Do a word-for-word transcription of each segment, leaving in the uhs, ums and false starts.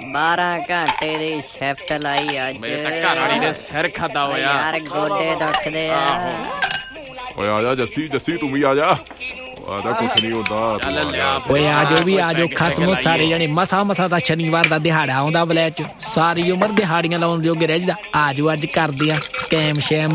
ਬਾਰਾਂ ਘੰਟੇ ਦੀ ਸ਼ਿਫਟ ਲਾਈ ਅੱਜ। ਮੇਰੇ ਤਾਂ ਘਰ ਵਾਲੀ ਨੇ ਸਿਰ ਖਾਦਾ ਹੋਇਆ ਯਾਰ, ਗੋਡੇ ਦੁਖਦੇ ਆ। ਓਏ ਆ ਜਾ ਜੱਸੀ, ਜੱਸੀ ਤੂੰ ਵੀ ਆ ਜਾ। ਆਦਾ ਕੁਛ ਨਹੀਂ ਹੁੰਦਾ। ਓਏ ਆਜੋ ਵੀ ਆਜੋ ਖਸਮੋ ਸਾਰੇ ਜਣੇ। ਮਸਾ ਮਸਾ ਦਾ ਸ਼ਨੀਵਾਰ ਦਾ ਦਿਹਾੜਾ ਆਉਂਦਾ ਵਲੈਤ ਚ। ਸਾਰੀ ਉਮਰ ਦਿਹਾੜੀਆਂ ਲਾਉਣ ਜੋਗੇ ਰਹਿ ਜਾਂਦਾ। ਆਜੋ ਅੱਜ ਕਰਦੇ ਆ ਕੈਮ ਸ਼ੈਮ।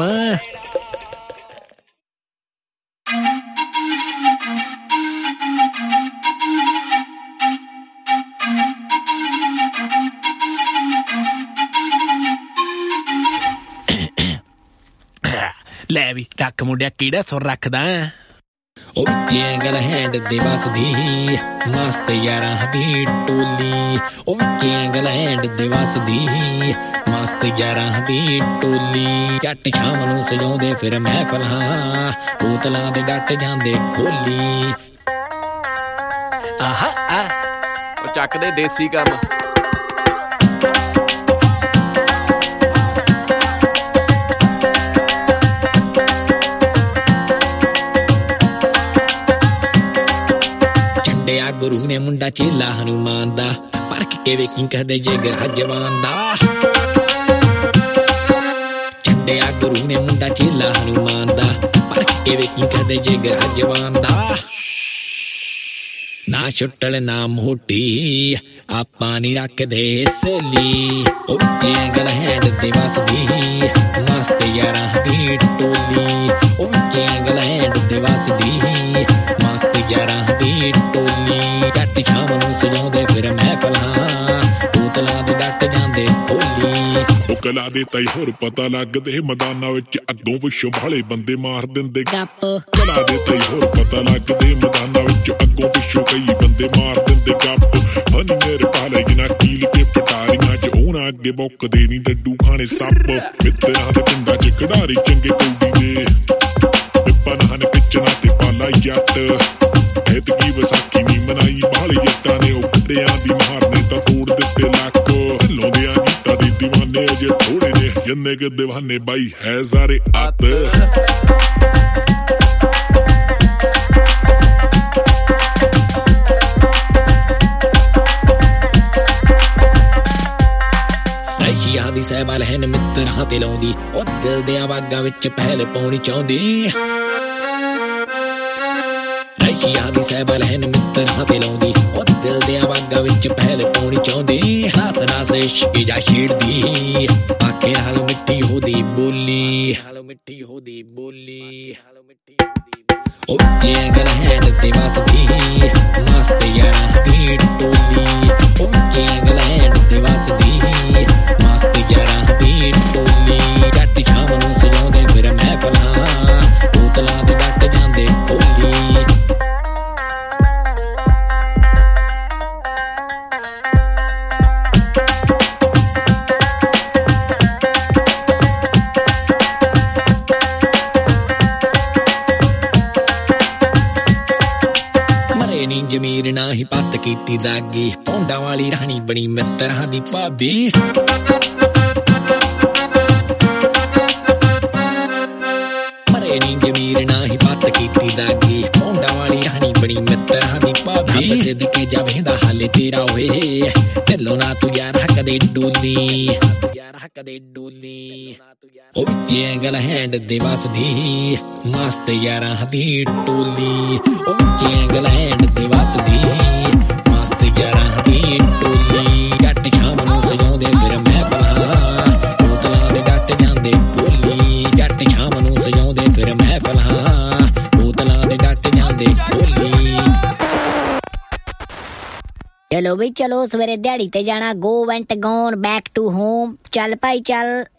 ਲੈ ਵੀ ਰੱਖ ਮੁੰਡਿਆ, ਕਿਹੜਾ ਸੁਰ ਰੱਖਦਾ। ਉਹ ਵਿੱਚੇ ਗਲ ਹੈਂਡ ਦੇ ਵਸਦੀ ਮਸਤ ਯਾਰਾਂ ਦੀ ਟੋਲੀ। ਉਹ ਵਿੱਚੇ ਗਲ ਹੈਂਡ ਦੇ ਵਸਦੀ ਮਸਤ ਯਾਰਾਂ ਦੀ ਟੋਲੀ। ਜੱਟ ਸ਼ਾਮ ਨੂੰ ਸਜਾਉਂਦੇ ਫਿਰ ਮਹਿਫਲਾਂ, ਬੋਤਲਾਂ ਦੇ ਡੱਟ ਜਾਂਦੇ ਖੋਲੀ। ਆਹਾ ਆ ਉਹ ਚੱਕਦੇ ਦੇਸੀ ਕੰਮ। ਗੁਰੂ ਨੇ ਮੁੰਡਾ ਚੇਲਾ ਹਨੂਮਾਨ ਦਾ, ਪਰਖ ਕੇ ਵੇਖੀ ਕਹਦੇ ਜਿਗਰ ਜਵਾਨ ਦਾ। ਛੱਡਿਆ ਗੁਰੂ ਨੇ ਮੁੰਡਾ ਚੇਲਾ ਹਨੂਮਾਨ ਦਾ, ਪਰਖ ਕੇ ਵੇਖੀ ਕਹਦੇ ਜਿਗਰ ਜਵਾਨ ਦਾ। ਨਾ ਛੁੱਟਲ ਨਾ ਮੋਟੀ ਆਪਾਂ ਨੀ ਰੱਖਦੇ ਸਲੀ। ਉਹ ਵਿੱਚੇ ਗਲ ਹੈਂਡ ਦੇ ਵਸਦੀ ਮਸਤ ਯਾਰਾਂ ਦੀ ਟੋਲੀ। ਉਹ ਵਿੱਚੇ ਗਲ ਹੈਂਡ ਦੇ ਵਸਦੀ ਮਸਤ ਯਾਰਾਂ ਦੀ ਟੋਲੀ। ਜੱਟ ਸ਼ਾਮ ਨੂੰ ਸਜਾਉਂਦੇ ਫਿਰ ਮਹਿਫਲਾਂ, ਬੋਤਲਾਂ ਦੇ ਡੱਟ ਜਾਂਦੇ ਖੋਲੀ। ਉਹ ਕਲਾ ਦੇ ਤਾਈ ਹੋਰ ਪਤਾ ਲੱਗਦੇ ਮੈਦਾਨਾਂ ਵਿੱਚ ਅੱਗੋਂ ਪਿੱਛੋਂ ਭਾਲੇ ਬੰਦੇ ਮਾਰ ਦਿੰਦੇ ਗੱਪ। ਕਲਾ ਦੇ ਤਾਈ ਹੋਰ ਪਤਾ ਲੱਗਦੇ ਮੈਦਾਨਾਂ ਵਿੱਚ ਅੱਗੋਂ ਪਿੱਛੋਂ ਕਈ ਬੰਦੇ ਮਾਰ ਦਿੰਦੇ ਗੱਪ। ਹਨੀ ਮੇਰੇ ਪਾਲੇ ਜਿਨਾ ਕੀਲ ਕੇ ਪਟਾਰੀਆਂ ਚ ਉਹਨਾਂ ਅੱਗੇ ਬੁੱਕਦੇ ਨੀ ਡੱਡੂ ਖਾਣੇ ਸੱਪ। ਮਿੱਤਰਾਂ ਦੇ ਪਿੰਡਾਂ ਚ ਖਿਡਾਰੀ ਚੰਗੇ ਕੌਡੀ ਦੇ, ਪਨਾਹਨ ਕਿਚਨਾ ਤੇ ਪਾਲਾ ਜੱਟ। ਐਤਕੀ ਵਿਸਾਖੀ ਨੀ ਮਨਾਈ ਬਾਹਲੇ ਜੱਟਾਂ ਨੇ, ਉਹ ਬੁੱਢਿਆਂ ਦੀ ਮਾਰ ਨੇ ਤਾਂ ਤੋੜ ਦਿੱਤੇ ਲੱਕ। ਲਾਉਂਦਿਆਂ ਗੀਤਾਂ ਦੇ ਦੀਵਾਨੇ ਅਜੇ ਥੋੜੇ ਨੇ, ਜਿੰਨੇ ਕਿ ਦੀਵਾਨੇ ਬਾਈ ਹੈ ਸਾਰੇ ਅੱਤ। ਰਸ਼ੀਆ ਦੀ ਸਹਿਬਾਲ ਹੈ ਮਿੱਤਰਾਂ ਤੇ ਲਾਉਂਦੀ, ਉਹ ਦਿਲ ਦਿਆਂ ਬਾਗਾਂ ਵਿੱਚ ਪਹਿਲ ਪਾਉਣੀ ਚਾਹੁੰਦੀ। ਰਸ਼ੀਆ ਦੀ ਸਹਿਬਾਲ ਹੈ ਮਿੱਤਰਾਂ ਤੇ ਲਾਉਂਦੀ, ਉਹ ਦਿਲ ਦਿਆਂ ਬਾਗਾਂ ਵਿੱਚ ਪਹਿਲ ਪਾਉਣੀ ਚਾਹੁੰਦੀ। ਨਾਸ ਨਾਸ ਇਸ਼ਕ ਜਾ ਛੇੜਦੀ, ਆਕੇ ਨਾਲ ਮਿੱਠੀ ਹੋਦੀ ਬੋਲੀ। ਮਿੱਠੀ ਹੋਦੀ ਬੋਲੀ। ਉਹ ਵਿੱਚੇ ਗਲ ਹੈਂਡ ਤੇ ਵਸਦੀ ਮਸਤ ਯਾਰਾਂ ਦੀ ਟੋਲੀ। ਉਹ ਵਿੱਚੇ ਗਲ ਹੈਂਡ ਤੇ ਵਸਦੀ ਮਸਤ ਯਾਰਾਂ ਦੀ ਟੋਲੀ। ਜੱਟ ਸ਼ਾਮ ਨੂੰ ਸਜਾਉਂਦੇ ਫਿਰ ਮਹਿਫਲਾਂ, ਬੋਤਲਾਂ ਦੇ ਡੱਟ ਜਾਂਦੇ ਖੋਲੀ। ਜ਼ਮੀਰ ਨਾ ਹੀ ਪੱਤ ਕੀਤੀ ਦਾਗੀ, ਪੌਂਡਾਂ ਵਾਲੀ ਰਾਣੀ ਬਣੀ ਮਿੱਤਰਾਂ ਦੀ ਭਾਬੀ। ਮਰੇ ਨੀ ਜ਼ਮੀਰ ਨਾ ਹੀ ਪੱਤ ਕੀਤੀ ਦਾਗੀ, ਪੌਂਡਾਂ ਵਾਲੀ ਰਾਣੀ ਬਣੀ ਮਿੱਤਰਾਂ ਦੀ ਭਾਬੀ। ਸਿੱਧਕੇ ਜਾਵੇਂਦਾ ਹਾਲੇ ਤੇਰਾ ਓਏ, ਢਿੱਲੋ ਨਾ ਤੂੰ ਯਾਰ ਕਦੇ ਡੋਲੀ। ਯਾਰ ਕਦੇ ਡੋਲੀ। ਉਹ ਵਿੱਚੇ ਗਲ ਹੈਂਡ ਦੇ ਵਸਦੀ ਮਸਤ ਯਾਰਾਂ ਦੀ ਟੋਲੀ। ਉਹ ਵਿੱਚੇ ਗਲ ਹੈਂਡ ਦੇ ਵਸਦੀ ਮਸਤ ਯਾਰਾਂ ਦੀ ਟੋਲੀ। ਜੱਟ ਸ਼ਾਮ ਨੂੰ ਸਜਾਉਂਦੇ ਫਿਰ ਮਹਿਫਲਾਂ, ਬੋਤਲਾਂ ਦੇ ਡੱਟ ਜਾਂਦੇ ਖੋਲੀ। ਜੱਟ ਸ਼ਾਮ ਨੂੰ ਸਜਾਉਂਦੇ ਫਿਰ ਮਹਿਫਲਾਂ, ਬੋਤਲਾਂ ਦੇ ਡੱਟ ਜਾਂਦੇ ਖੋਲੀ। ਚਲੋ ਬਈ ਚਲੋ, ਸਵੇਰੇ ਦਿਹਾੜੀ ਤੇ ਜਾਣਾ। Go went gone back to home. ਚੱਲ ਭਾਈ ਚੱਲ।